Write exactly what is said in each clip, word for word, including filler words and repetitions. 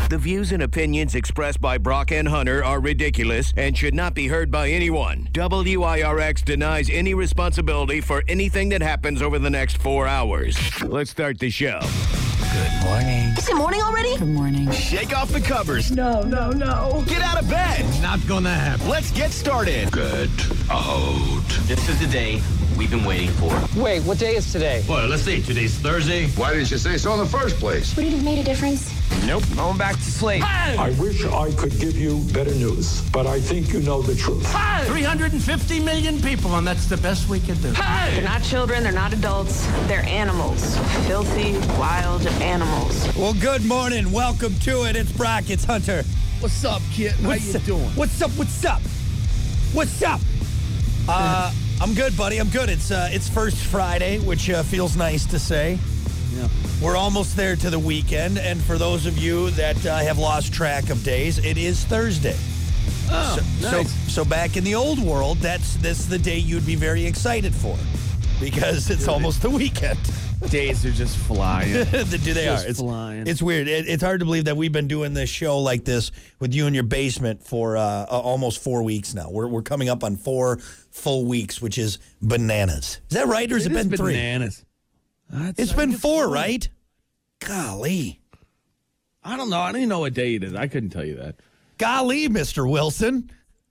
The views and opinions expressed by Brock and Hunter are ridiculous and should not be heard by anyone. W I R X denies any responsibility for anything that happens over the next four hours. Let's start the show. Good morning. Is it morning already? Good morning. Shake off the covers. No, no, no. Get out of bed. Not gonna happen. Let's get started. Get out. This is the day we've been waiting for. Wait, what day is today? Well, let's see. Today's Thursday. Why didn't you say so in the first place? Would it have made a difference? Nope. Going back to sleep. Hey! I wish I could give you better news, but I think you know the truth. Hey! three hundred fifty million people, and that's the best we can do. Hey! They're not children, they're not adults, they're animals. Filthy, wild animals. Well, good morning. Welcome to it. It's Brock. It's Hunter. What's up, kid? How What's you up? doing? What's up? What's up? What's up? Uh, I'm good, buddy. I'm good. It's uh, it's First Friday, which uh, feels nice to say. Yeah. We're almost there to the weekend, and for those of you that uh, have lost track of days, it is Thursday. Oh, so, nice. so, so back in the old world, that's this the day you'd be very excited for, because it's almost the weekend. Days are just flying. Do they Just are? It's flying. It's weird. It, it's hard to believe that we've been doing this show like this with you in your basement for uh, uh, almost four weeks now. We're we're coming up on four full weeks, which is bananas. Is that right, or has it, it been is three? Bananas. That's, It's I been think four, four, right? Golly, I don't know. I don't even know what day it is. I couldn't tell you that. golly, Mister Wilson.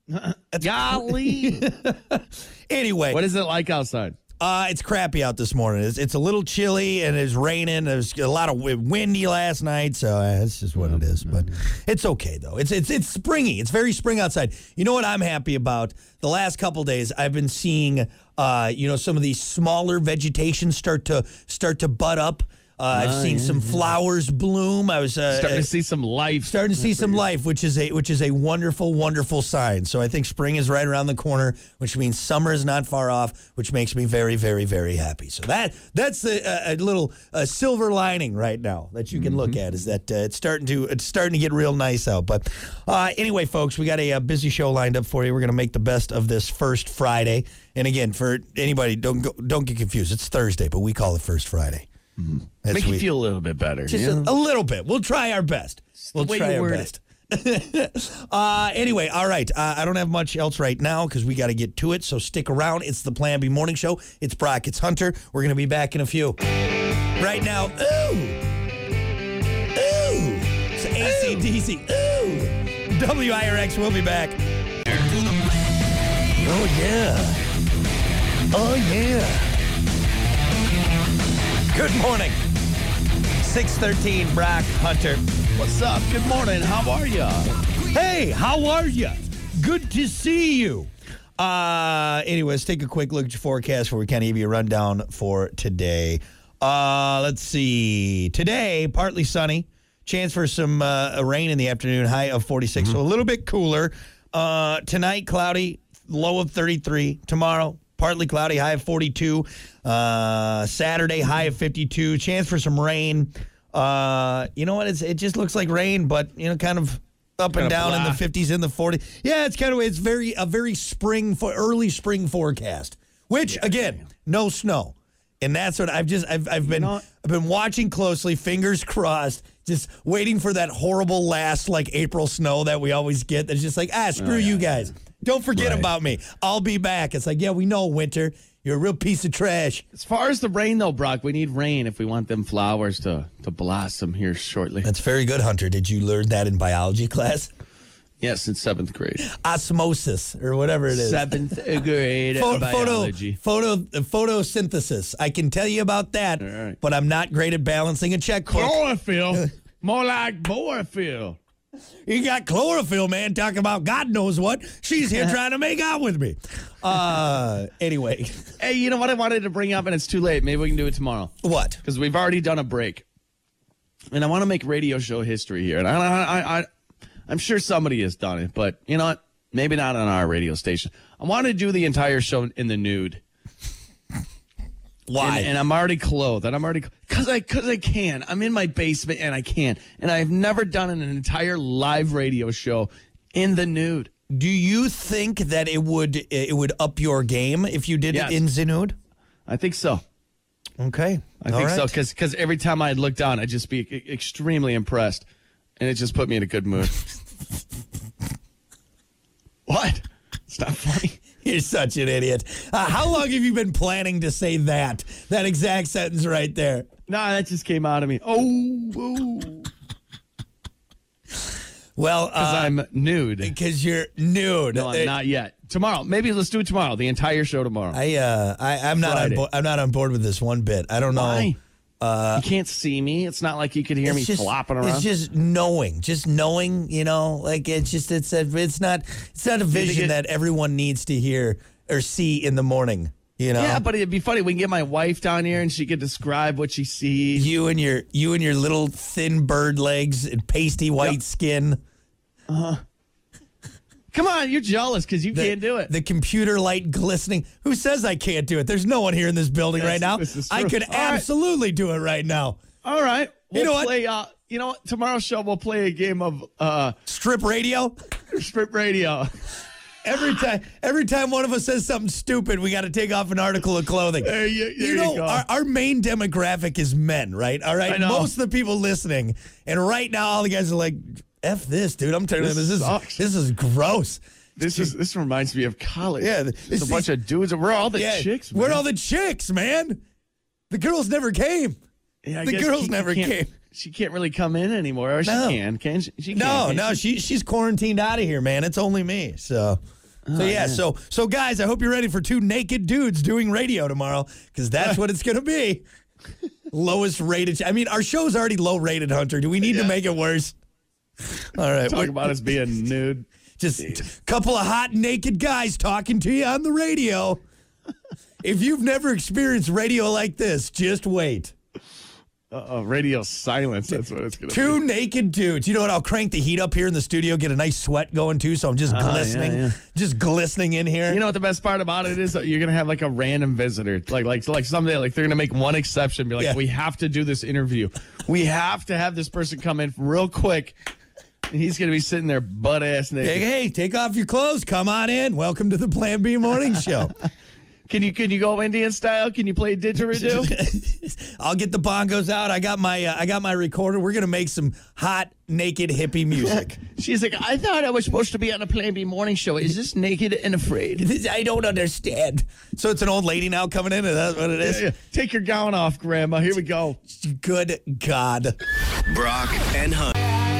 Golly. Anyway, What is it like outside? Uh, it's crappy out this morning. It's, it's a little chilly and it's raining. There's a lot of wi- windy last night, so uh, that's just what it is. But it's okay though. It's it's it's springy. It's very spring outside. You know what I'm happy about? The last couple days, I've been seeing, uh, you know, some of these smaller vegetation start to start to bud up. Uh, I've Oh, seen yeah, some yeah. flowers bloom. I was uh, Starting to see some life. starting to see some life, which is a which is a wonderful, wonderful sign. So I think spring is right around the corner, which means summer is not far off, which makes me very, very, very happy. So that that's a, a little a silver lining right now that you can Mm-hmm. look at, is that uh, it's starting to it's starting to get real nice out. But uh, anyway, folks, we got a, a busy show lined up for you. We're going to make the best of this first Friday. And again, for anybody, don't go, don't get confused. It's Thursday, but we call it First Friday. Mm-hmm. That's Make you we- feel a little bit better. just yeah? a, a little bit. We'll try our best. We'll the way try you our word best. uh, anyway, all right. Uh, I don't have much else right now because we got to get to it. So stick around. It's the Plan B Morning Show. It's Brock. It's Hunter. We're going to be back in a few. Right now, ooh. Ooh. It's A C D C. Ooh. W I R X. We'll be back. Oh, yeah. Oh, yeah. Good morning. six thirteen, Brock, Hunter. What's up? Good morning. How are you? Hey, how are you? Good to see you. Uh, anyways, take a quick look at your forecast before we kind of give you a rundown for today. Uh, let's see. Today, partly sunny. Chance for some uh, rain in the afternoon, high of forty-six, mm-hmm. so a little bit cooler. Uh, tonight, cloudy, low of thirty-three. Tomorrow, partly cloudy, high of forty-two. Uh, Saturday, high of fifty-two. Chance for some rain. Uh, you know what? It's, it just looks like rain, but, you know, kind of up Kinda and down blah. in the fifties, in the forties. Yeah, it's kind of, it's very, a very spring, for early spring forecast, which, again, no snow. And that's what I've just, I've, I've been, know- I've been watching closely, fingers crossed, just waiting for that horrible last, like, April snow that we always get. That's just like, ah, screw Oh, yeah, you guys. Don't forget Right. about me. I'll be back. It's like, yeah, we know, winter. You're a real piece of trash. As far as the rain, though, Brock, we need rain if we want them flowers to, to blossom here shortly. That's very good, Hunter. Did you learn that in biology class? Yes, in seventh grade. Osmosis, or whatever it is. Seventh grade Pho- biology. Photo, photo, photosynthesis. I can tell you about that, All right. but I'm not great at balancing a checkbook. Chlorophyll. More like borophyll. You got chlorophyll, man, talking about God knows what. She's here trying to make out with me. Uh, anyway. Hey, you know what I wanted to bring up, and it's too late. Maybe we can do it tomorrow. What? Because we've already done a break. And I want to make radio show history here. And I, I, I, I'm sure somebody has done it, but you know what? Maybe not on our radio station. I want to do the entire show in the nude. Why? And, and I'm already clothed, and I'm already because I because I can. I'm in my basement, and I can. And I've never done an entire live radio show in the nude. Do you think that it would it would up your game if you did Yes. it in Zinud? I think so. Okay, I All think so right. because because every time I'd look down, I'd just be e- extremely impressed. and it just put me in a good mood. What? It's not funny. You're such an idiot. Uh, how long have you been planning to say that? That exact sentence right there. No, that just came out of me. Oh, oh. Well, because uh, I'm nude. Because you're nude. No, I'm not yet. Tomorrow, maybe let's do it tomorrow. The entire show tomorrow. I, uh, I, I'm not on. Bo- I'm not on board with this one bit. I don't know. Why? Uh, you can't see me. It's not like you could hear me just, flopping around. It's just knowing, just knowing. You know, like it's just it's a, it's not it's not a vision it, that everyone needs to hear or see in the morning. You know? Yeah, but it'd be funny. We can get my wife down here and she could describe what she sees. You and your you and your little thin bird legs and pasty white yep. skin. Uh huh. Come on, you're jealous because you the, can't do it. The computer light glistening. Who says I can't do it? There's no one here in this building yes, right now. I could All absolutely right. do it right now. All right. We'll you know play, what? Uh, you know what? Tomorrow's show, we'll play a game of uh, strip radio. Strip radio. Every time, every time one of us says something stupid, we got to take off an article of clothing. There you, there you know, you go. Our, our main demographic is men, right? All right. Most of the people listening, and right now, all the guys are like, "F this, dude." I'm telling you, this is this is gross. This is this reminds me of college. Yeah, it's a bunch of dudes. We're all the yeah, chicks. Man. We're all the chicks, man. The girls never came. Yeah, I the guess girls she, never came. She can't really come in anymore, or no. she can. Can she? she can, no, can no, she? she she's quarantined out of here, man. It's only me. So, oh, so yeah, yeah, so so guys, I hope you're ready for two naked dudes doing radio tomorrow, because that's what it's gonna be. Lowest rated. I mean, our show's already low rated, Hunter. Do we need yeah. to make it worse? All right. Talk about us being nude. Just a couple of hot naked guys talking to you on the radio. If you've never experienced radio like this, just wait. Uh-oh, radio silence. That's what it's going to be. Two naked dudes. You know what? I'll crank the heat up here in the studio, get a nice sweat going too, so I'm just uh, glistening. Yeah, yeah. Just glistening in here. You know what the best part about it is? You're going to have like a random visitor. Like like like someday, like they're going to make one exception. Be like, yeah. we have to do this interview. We have to have this person come in real quick. And he's going to be sitting there butt ass naked. Hey, hey, take off your clothes. Come on in. Welcome to the Plan B Morning Show. Can you can you go Indian style? Can you play didgeridoo? I'll get the bongos out. I got my uh, I got my recorder. We're gonna make some hot naked hippie music. She's like, I thought I was supposed to be on a Plan B morning show. Is this naked and afraid? I don't understand. So it's an old lady now coming in. Is that what it is? Yeah, yeah. Take your gown off, Grandma. Here we go. Good God. Brock and Hunt.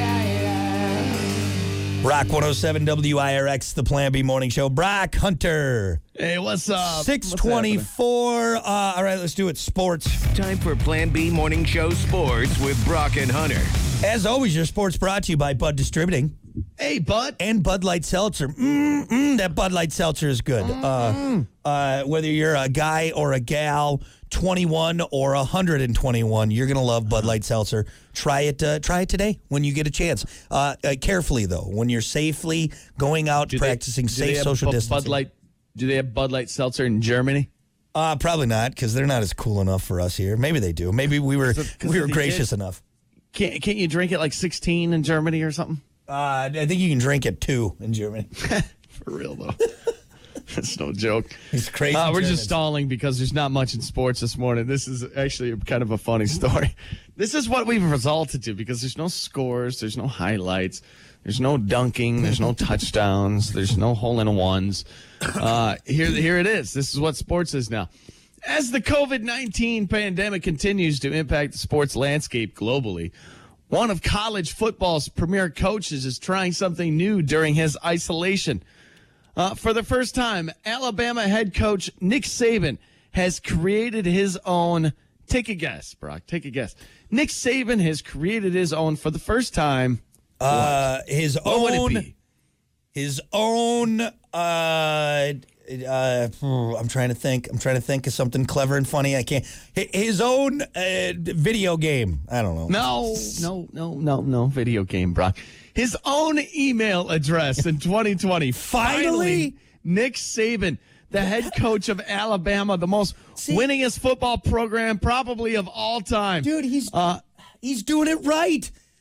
Rock one oh seven W I R X, the Plan B Morning Show. Brock, Hunter. Hey, what's up? six twenty-four. Uh, all right, let's do it. Sports. Time for Plan B Morning Show Sports with Brock and Hunter. As always, your sports brought to you by Bud Distributing. Hey, Bud. And Bud Light Seltzer. Mm-mm, that Bud Light Seltzer is good. Mm-hmm. Uh, uh, whether you're a guy or a gal, twenty-one or one hundred twenty-one, you're going to love Bud Light Seltzer. Try it uh, Try it today when you get a chance. Uh, uh, carefully, though, when you're safely going out do practicing they, safe they social Bu- distancing. Bud Light, do they have Bud Light Seltzer in Germany? Uh, probably not, because they're not as cool enough for us here. Maybe they do. Maybe we were we were gracious did? enough. Can't, can't you drink it like sixteen in Germany or something? Uh, I think you can drink it two in Germany. For real, though. That's no joke. He's crazy. Uh, we're Germans. just stalling because there's not much in sports this morning. This is actually kind of a funny story. This is what we've resulted to because there's no scores, there's no highlights, there's no dunking, there's no touchdowns, there's no hole-in-ones. Uh, here, here it is. This is what sports is now. As the COVID nineteen pandemic continues to impact the sports landscape globally, one of college football's premier coaches is trying something new during his isolation. Uh, for the first time, Alabama head coach Nick Saban has created his own. Take a guess, Brock. Take a guess. Nick Saban has created his own for the first time. Uh, his what own. would it be? His own. Uh, uh, I'm trying to think. I'm trying to think of something clever and funny. I can't. His own uh, video game. I don't know. No, no, no, no, no video game, Brock. His own email address in twenty twenty. Finally? Finally, Nick Saban, the head coach of Alabama, the most See? winningest football program probably of all time. Dude, he's uh, he's doing it right.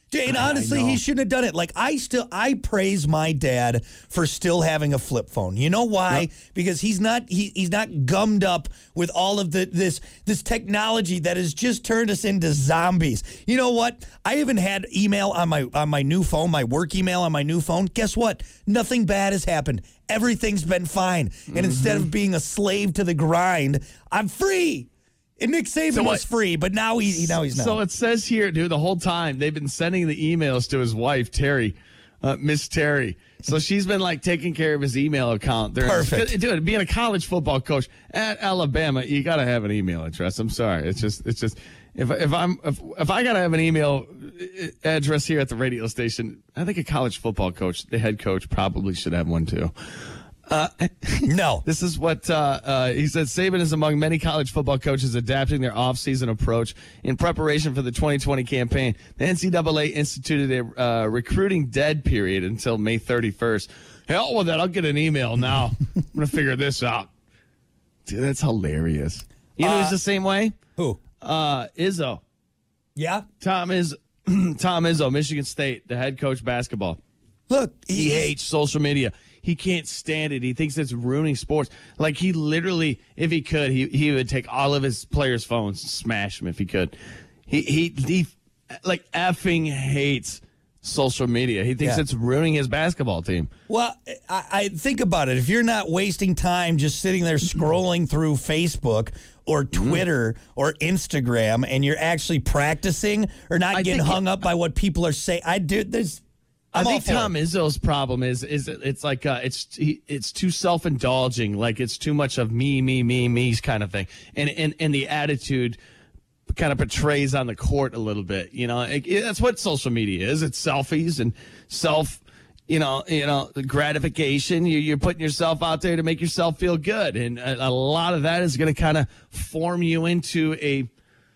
And honestly, he shouldn't have done it. Like, I still, I praise my dad for still having a flip phone. You know why? Yep. Because he's not, he, he's not gummed up with all of the this this technology that has just turned us into zombies. You know what? I haven't had email on my on my new phone, my work email on my new phone. Guess what? Nothing bad has happened. Everything's been fine. And mm-hmm. instead of being a slave to the grind, I'm free. And Nick Saban so was free, but now he now he's not. So it says here, dude, the whole time they've been sending the emails to his wife, Terry, uh, Miss Terry. So she's been like taking care of his email account. They're, Perfect. Dude, being a college football coach at Alabama, you got to have an email address. I'm sorry. It's just, it's just, if if I'm if, if I got to have an email address here at the radio station, I think a college football coach, the head coach, probably should have one too. Uh, no. This is what uh, uh, he said. Saban is among many college football coaches adapting their offseason approach in preparation for the twenty twenty campaign. The N C double A instituted a uh, recruiting dead period until May thirty-first. Hell with that. I'll get an email now. I'm going to figure this out. Dude, that's hilarious. You know uh, who's the same way? Who? Uh, Izzo. Yeah? Tom is Tom Izzo, Michigan State, the head coach basketball. Look, he hates social media. He can't stand it. He thinks it's ruining sports. Like, he literally, if he could, he, he would take all of his players' phones and smash them if he could. He, he, he like, effing hates social media. He thinks yeah. it's ruining his basketball team. Well, I, I think about it. If you're not wasting time just sitting there scrolling through Facebook or Twitter mm. or Instagram and you're actually practicing or not I getting hung it, up by what people are saying, I do, there's... I'm I think Tom Izzo's problem is is it's like uh, it's it's too self-indulging, like it's too much of me, me, me, me kind of thing, and and and the attitude kind of portrays on the court a little bit. You know, it, it, that's what social media is. It's selfies and self, you know, you know, gratification. You, you're putting yourself out there to make yourself feel good, and a, a lot of that is going to kind of form you into a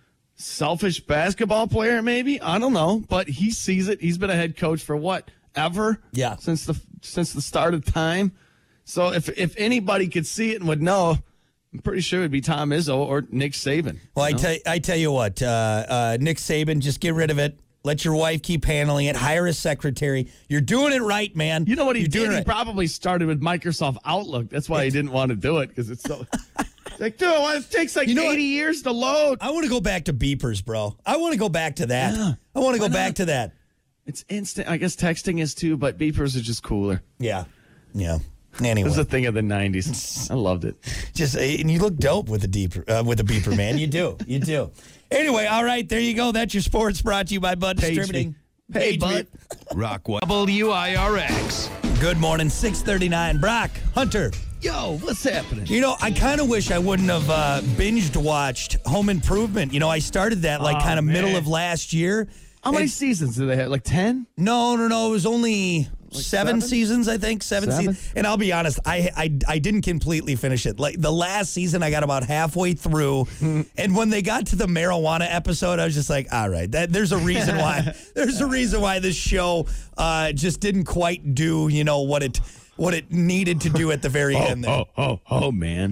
selfish basketball player, maybe. I don't know, but he sees it. He's been a head coach for what, ever? Yeah, since the since the start of time. So if if anybody could see it and would know, I'm pretty sure it'd be Tom Izzo or Nick Saban. Well, I tell I tell you what, uh, uh, Nick Saban, just get rid of it. Let your wife keep handling it. Hire a secretary. You're doing it right, man. You know what he You're did? Doing he right. probably started with Microsoft Outlook. That's why he didn't want to do it, because it's so. Like, dude, it takes like you know eighty what? years to load. I want to go back to beepers, bro. I want to go back to that. Yeah. I want to go Why back not? to that. It's instant. I guess texting is too, but beepers are just cooler. Yeah. Yeah. Anyway. It was a thing of the nineties. I loved it. Just and you look dope with a deeper uh, with a beeper, man. You do. You do. Anyway, all right, there you go. That's your sports brought to you by Bud Page Distributing. Me. Hey, Bud. Rock W I R X. Good morning, six thirty-nine. Brock, Hunter. Yo, what's happening? You know, I kind of wish I wouldn't have uh, binged watched Home Improvement. You know, I started that like oh, kind of man. middle of last year. How many and, seasons did they have? Like ten? No, no, no. It was only like seven, seven seasons, I think. Seven, seven? seasons. And I'll be honest, I, I I didn't completely finish it. Like the last season, I got about halfway through. And when they got to the marijuana episode, I was just like, all right, that, there's a reason why. There's a reason why this show uh, just didn't quite do, you know, what it what it needed to do at the very oh, end. There. Oh, oh, oh, man.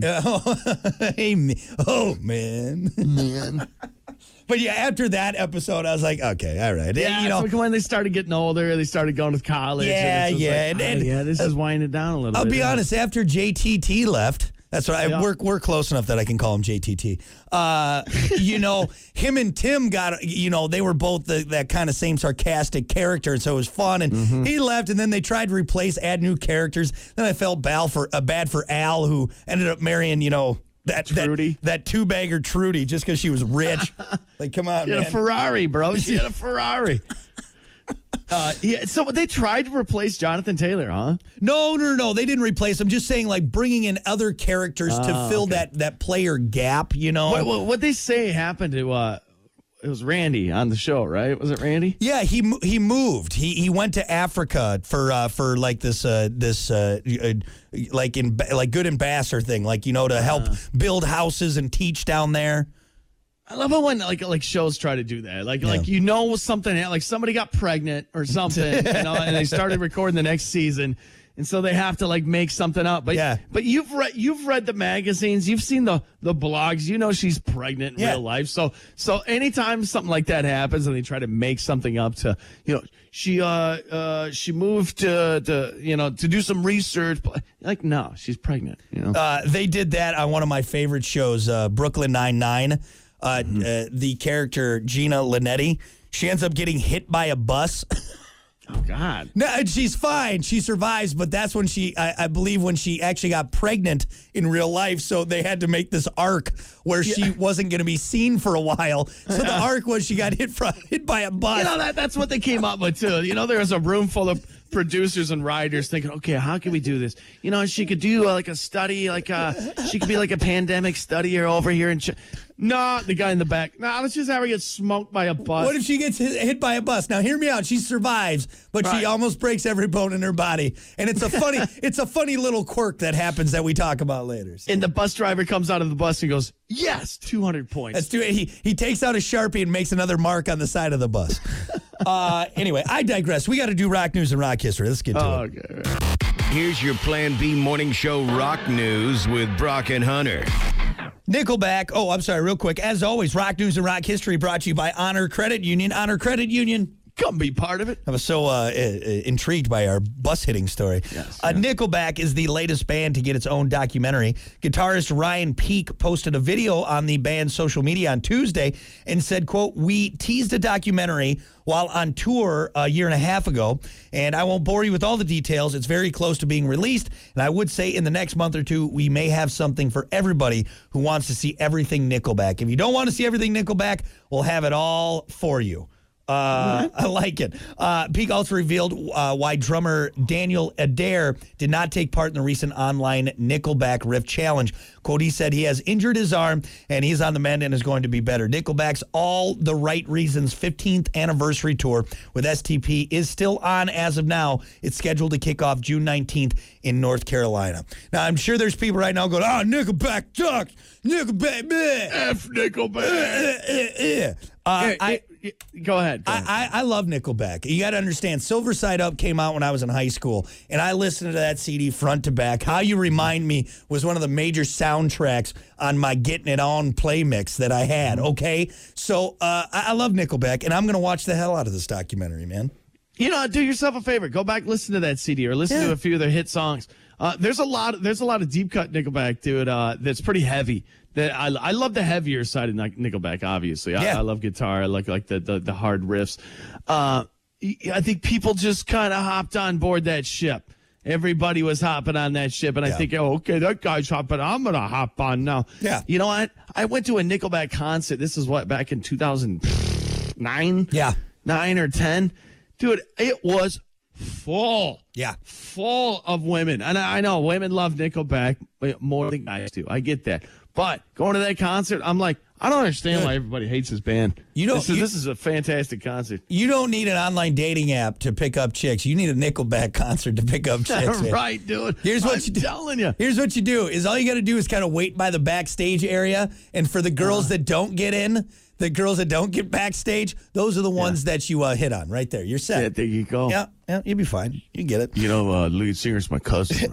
hey, oh, man. Man. But yeah, after that episode, I was like, okay, all right. Yeah, you know, so when they started getting older, they started going to college. Yeah, and yeah. Like, and, oh, and, yeah, this uh, is winding it down a little I'll bit. be yeah. honest, after J T T left, that's right, yeah. we're, we're close enough that I can call him J T T. Uh, you know, him and Tim got, you know, they were both the, that kind of same sarcastic character, and so it was fun. And mm-hmm. he left, and then they tried to replace, add new characters. Then I felt bad for, uh, bad for Al, who ended up marrying, you know, That Trudy. that, that two bagger Trudy just because she was rich. Like, come on, she man. had a Ferrari, bro. She had a Ferrari. Uh, yeah, so they tried to replace Jonathan Taylor, huh? No, no, no. They didn't replace him. Just saying, like, bringing in other characters uh, to fill okay. that, that player gap, you know? What, what, what they say happened to, uh, it was Randy on the show, right? Was it Randy? Yeah, he he moved. He he went to Africa for uh, for like this uh, this uh, uh, like in like good ambassador thing, like, you know, to help uh, build houses and teach down there. I love it when like like shows try to do that. Like yeah. like you know something like somebody got pregnant or something, you know, and they started recording the next season, and so they have to like make something up. But Yeah. but you've read you've read the magazines, you've seen the the blogs, you know she's pregnant in Yeah. real life. So so anytime something like that happens and they try to make something up to, you know, she uh uh she moved to to you know to do some research, like no, she's pregnant, you know. Uh, they did that on one of my favorite shows, uh, Brooklyn Nine-Nine. Uh, Mm-hmm. uh, the character Gina Linetti, she ends up getting hit by a bus. Oh God. No, and she's fine. She survives, but that's when she, I, I believe, when she actually got pregnant in real life. So they had to make this arc where she wasn't going to be seen for a while. So the arc was she got hit from, hit by a bus. You know, that that's what they came up with too. You know, there was a room full of producers and writers thinking, okay, how can we do this? You know, she could do uh, like a study, like uh, she could be like a pandemic studier over here. And ch- no, the guy in the back. No, let's just have her get smoked by a bus. What if she gets hit, hit by a bus? Now, hear me out. She survives, but Right. she almost breaks every bone in her body. And it's a funny, it's a funny little quirk that happens that we talk about later. And the bus driver comes out of the bus and goes, yes, two hundred points. That's too, he he takes out a Sharpie and makes another mark on the side of the bus. uh, anyway, I digress. We got to do rock news and rock history. Let's get to Oh, it. okay. Here's your Plan B morning show rock news with Brock and Hunter. Nickelback. Oh, I'm sorry, real quick. As always, rock news and rock history brought to you by Honor Credit Union. Honor Credit Union. Come be part of it. I was so uh, uh, intrigued by our bus hitting story. Yes, uh, yeah. Nickelback is the latest band to get its own documentary. Guitarist Ryan Peake posted a video on the band's social media on Tuesday and said, quote, "We teased a documentary while on tour a year and a half ago, and I won't bore you with all the details. It's very close to being released, and I would say in the next month or two, we may have something for everybody who wants to see everything Nickelback. If you don't want to see everything Nickelback, we'll have it all for you." Uh, I like it. Uh, Peake also revealed uh, why drummer Daniel Adair did not take part in the recent online Nickelback riff challenge. Quote, he said he has injured his arm and he's on the mend and is going to be better. Nickelback's All the Right Reasons fifteenth anniversary tour with S T P is still on as of now. It's scheduled to kick off June nineteenth in North Carolina. Now, I'm sure there's people right now going, oh, Nickelback sucks. Nickelback, bleh. F Nickelback. Uh, uh, uh, uh, Hey, I, hey, go ahead. Go ahead. I, I, I love Nickelback. You got to understand, Silver Side Up came out when I was in high school, and I listened to that C D front to back. How You Remind Me was one of the major soundtracks on my Getting It On play mix that I had, okay? So uh, I, I love Nickelback, and I'm going to watch the hell out of this documentary, man. You know, do yourself a favor. Go back, listen to that C D, or listen Yeah. to a few of their hit songs. Uh, there's a lot. There's a lot of deep cut Nickelback, dude. Uh, that's pretty heavy. That I, I love the heavier side of Nic- Nickelback. Obviously, I, Yeah. I love guitar. I like like the the, the hard riffs. Uh, I think people just kind of hopped on board that ship. Everybody was hopping on that ship, and I Yeah. think, oh, okay, that guy's hopping. I'm gonna hop on now. Yeah. You know what? I went to a Nickelback concert. This is what, back in two thousand nine. Yeah. nine or ten, dude. It was full. Yeah. Full of women. And I I know women love Nickelback more than guys do. I get that. But going to that concert, I'm like, I don't understand Good. why everybody hates this band. You know- this is, you- this is a fantastic concert. You don't need an online dating app to pick up chicks. You need a Nickelback concert to pick up chicks. man. Right, dude. Here's what I'm you do. telling you. Here's what you do is all you got to do is kind of wait by the backstage area, and for the girls Uh-huh. that don't get in, the girls that don't get backstage, those are the ones that you uh, hit on right there. You're set. Yeah, there you go. Yeah, yeah, you'll be fine. You get it. You know, uh, lead singer's my cousin.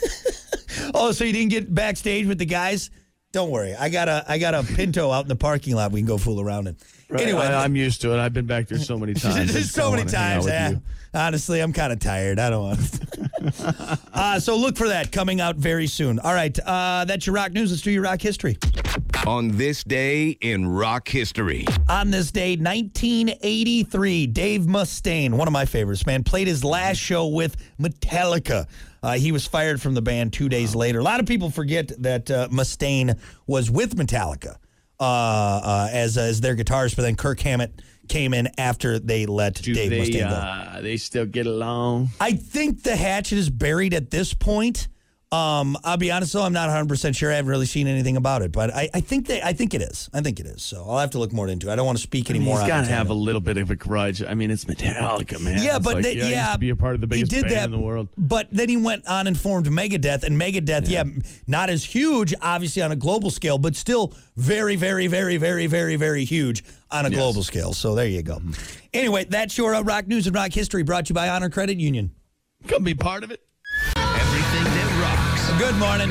Oh, so you didn't get backstage with the guys? Don't worry, I got a I got a Pinto out in the parking lot. We can go fool around in. Anyway, I, I'm used to it. I've been back there so many times. I There's just so don't many wanna hang out times. with eh? you. Honestly, I'm kind of tired. I don't want. uh, so look for that coming out very soon. All right, uh, that's your rock news. Let's do your rock history. On this day in rock history. On this day, nineteen eighty-three, Dave Mustaine, one of my favorites, man, played his last show with Metallica. Uh, he was fired from the band two days later. A lot of people forget that uh, Mustaine was with Metallica uh, uh, as as their guitarist, but then Kirk Hammett came in after they let Do Dave they, Mustaine go. uh, they still get along? I think the hatchet is buried at this point. Um, I'll be honest, though, I'm not one hundred percent sure. I haven't really seen anything about it, but I, I think they, I think it is. I think it is. So I'll have to look more into it. I don't want to speak I mean, anymore. he's on got it. to have a little bit of a grudge. I mean, it's Metallica, man. Yeah, It's but like, they, yeah, he yeah, used to be a part of the biggest he did band that, in the world. But then he went on and formed Megadeth, and Megadeth, yeah. not as huge, obviously on a global scale, but still very, very, very, very, very, very huge on a Yes. global scale. So there you go. Anyway, that's your uh, rock news and rock history brought to you by Honor Credit Union. Come be part of it. Good morning.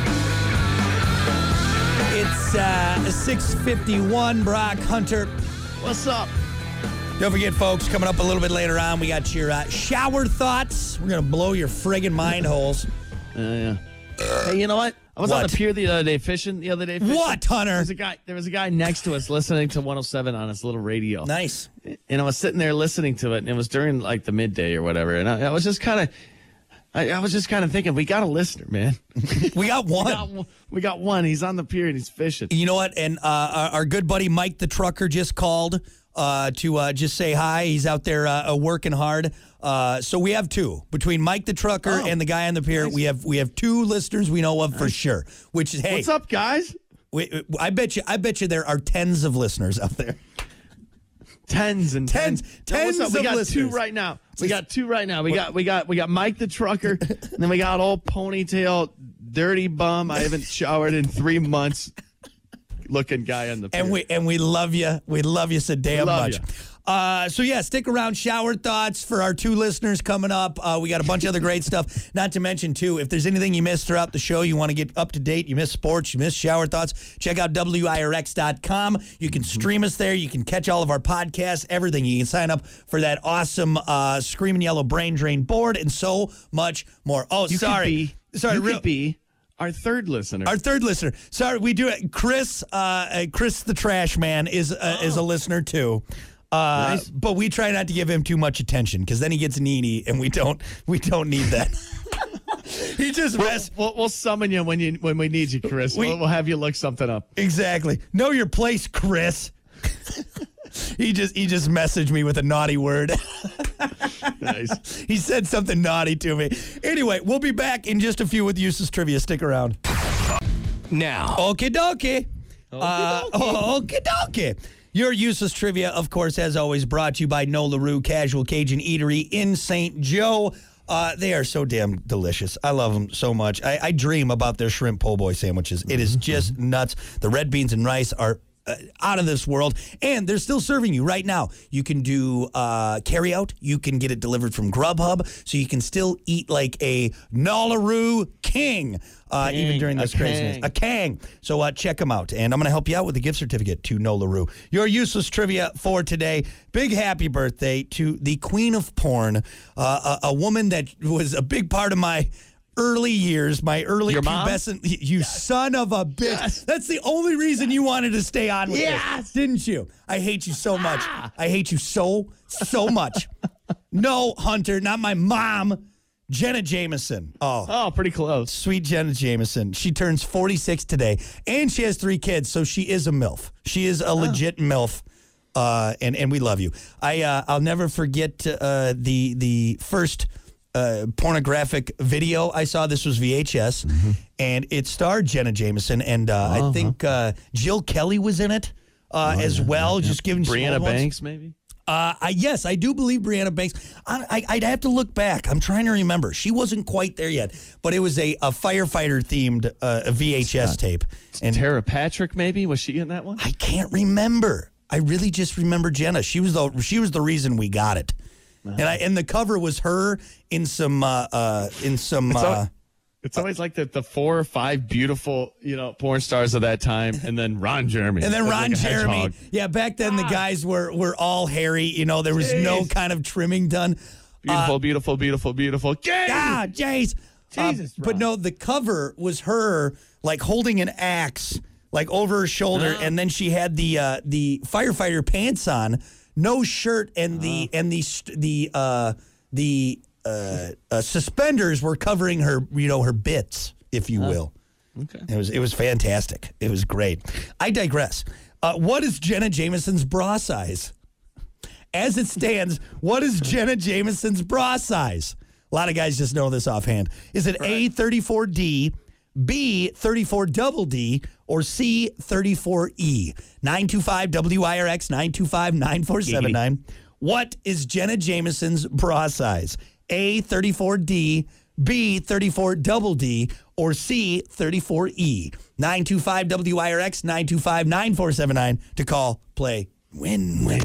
It's uh, six fifty-one. Brock Hunter. What's up? Don't forget, folks, coming up a little bit later on, we got your uh, shower thoughts. We're going to blow your friggin' mind holes. Uh, yeah. Hey, you know what? I was What? on the pier the other day fishing. The other day fishing. What, Hunter? There was a guy. There was a guy next to us listening to one oh seven on his little radio. Nice. And I was sitting there listening to it, and it was during like the midday or whatever. And I, I was just kind of, I, I was just kind of thinking, we got a listener, man. We got one. we, got, one- we got one. He's on the pier and he's fishing. You know what? And uh, our, our good buddy Mike the trucker just called uh, to uh, just say hi. He's out there uh, working hard. Uh, so we have two between Mike the trucker Oh, and the guy on the pier. nice. We have we have two listeners we know of for sure. Which is hey, What's up, guys? we, I bet you I bet you there are tens of listeners out there. Tens and Tens- tens. tens No, what's up? We of got listeners. two right now. We got two right now. We got we got we got Mike the trucker, and then we got old ponytail, dirty bum. I haven't showered in three months. Looking guy on the pier. And we and we love you. We love you so damn love much. ya. Uh, so yeah, stick around. Shower thoughts for our two listeners coming up. Uh, we got a bunch of other great stuff. Not to mention too, if there's anything you missed throughout the show, you want to get up to date. You missed sports, you missed shower thoughts. Check out W I R X dot com. You can stream us there. You can catch all of our podcasts, everything. You can sign up for that awesome uh, Screaming Yellow Brain Drain board and so much more. Oh, you sorry, could be, sorry, you real- could be our third listener. Our third listener. Sorry, we do it. Chris, uh, uh, Chris the Trash Man is uh, is a listener too. Uh, Nice. But we try not to give him too much attention because then he gets needy, and we don't we don't need that. He just We'll, mess we'll, we'll summon you when you when we need you, Chris. We- we'll, we'll have you look something up. exactly. Know your place, Chris. He just he just messaged me with a naughty word. Nice. He said something naughty to me. Anyway, we'll be back in just a few with useless trivia. Stick around. Now, Okie dokie. Uh, Okie dokie. Your useless trivia, of course, as always, brought to you by No LaRue Casual Cajun Eatery in Saint Joe. Uh, they are so damn delicious. I love them so much. I, I dream about their shrimp po' boy sandwiches. It is just nuts. The red beans and rice are uh, out of this world, and they're still serving you right now. You can do uh, carry out. You can get it delivered from Grubhub, so you can still eat like a No LaRue king. Uh, even King, during this a craziness. king. A Kang. So uh, check them out. And I'm going to help you out with a gift certificate to No LaRue. Your useless trivia for today. Big happy birthday to the queen of porn, uh, a, a woman that was a big part of my early years, my early Your mom? pubescent. You son of a bitch. Yes. That's the only reason you wanted to stay on with Yes. this, didn't you? I hate you so much. I hate you so, so much. No, Hunter, not my mom. Jenna Jameson. Oh. Oh, pretty close. Sweet Jenna Jameson. She turns forty-six today, and she has three kids, so she is a MILF. She is a legit MILF, uh, and and we love you. I uh, I'll never forget uh, the the first uh, pornographic video I saw. This was V H S, Mm-hmm. and it starred Jenna Jameson, and uh, Uh-huh. I think uh, Jill Kelly was in it uh, as well. Just giving some Brianna old ones. Banks, maybe? Uh, I, yes, I do believe Brianna Banks. I, I, I'd have to look back. I'm trying to remember. She wasn't quite there yet, but it was a, a firefighter-themed uh, V H S tape. And Tara Patrick, maybe? Was she in that one? I can't remember. I really just remember Jenna. She was the she was the reason we got it. And I and the cover was her in some uh, uh, in some. It's, Uh, al- it's always like the, the four or five beautiful, you know, porn stars of that time, and then Ron Jeremy. And then as Ron like a Jeremy. hedgehog. Yeah, back then the guys were were all hairy. You know, there was no Jeez. kind of trimming done. Beautiful, beautiful, beautiful, beautiful. Yay! Ah, Jace. Uh, Jesus, but Ron. no, the cover was her like holding an axe like over her shoulder, Ah. and then she had the uh, the firefighter pants on, no shirt, and the Ah. and the st- the uh, the uh, uh, suspenders were covering her, you know, her bits, if you will. Okay. It was it was fantastic. It was great. I digress. Uh, what is Jenna Jameson's bra size? As it stands, what is Jenna Jameson's bra size? A lot of guys just know this offhand. Is it A, thirty-four D, B, thirty-four double D, or C, thirty-four E? nine two five W I R X, nine two five, nine four seven nine. What is Jenna Jameson's bra size? A, thirty-four D, B, thirty-four double D, or C, thirty-four E? nine two five W I R X, nine two five, nine four seven nine to call, play, win, win.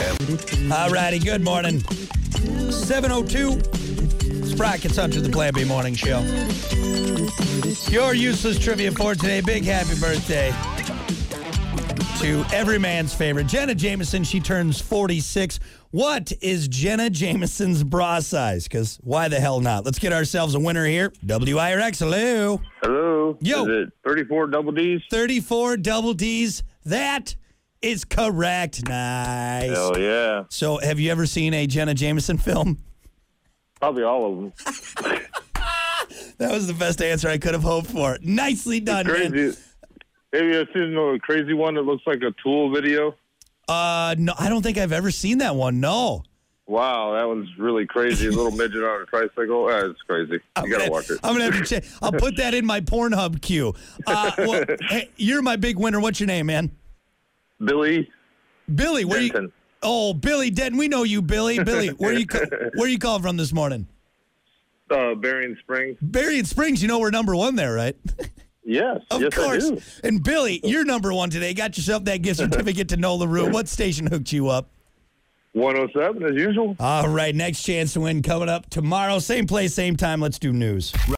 All righty, good morning. seven oh two. Sprockets Hunter, the Plan B Morning Show. Your useless trivia for today. Big happy birthday to every man's favorite, Jenna Jameson. She turns forty-six. What is Jenna Jameson's bra size? Because why the hell not? Let's get ourselves a winner here. W I R X, hello. Hello. Yo. Is it thirty-four double D's? thirty-four double D's. That is correct. Nice. Hell yeah. So have you ever seen a Jenna Jameson film? Probably all of them. That was the best answer I could have hoped for. Nicely done, Crazy. man. Have you ever seen a crazy one that looks like a Tool video? Uh, no, I don't think I've ever seen that one. No. Wow, that one's really crazy. A little midget on a tricycle. Uh, it's crazy. You I'm got to gonna, watch it. I'm going to have to check. I'll put that in my Pornhub queue. Uh, well, hey, you're my big winner. What's your name, man? Billy. Billy, where Denton. you? Oh, Billy Denton. We know you, Billy. Billy, where you? Where you calling from this morning? Uh, Berrien Springs. Berrien Springs. You know we're number one there, right? Yes. Of yes, course. I do. And Billy, you're number one today. Got yourself that gift certificate to Nola Rue. What station hooked you up? one oh seven as usual. All right, next chance to win coming up tomorrow. Same place, same time. Let's do news.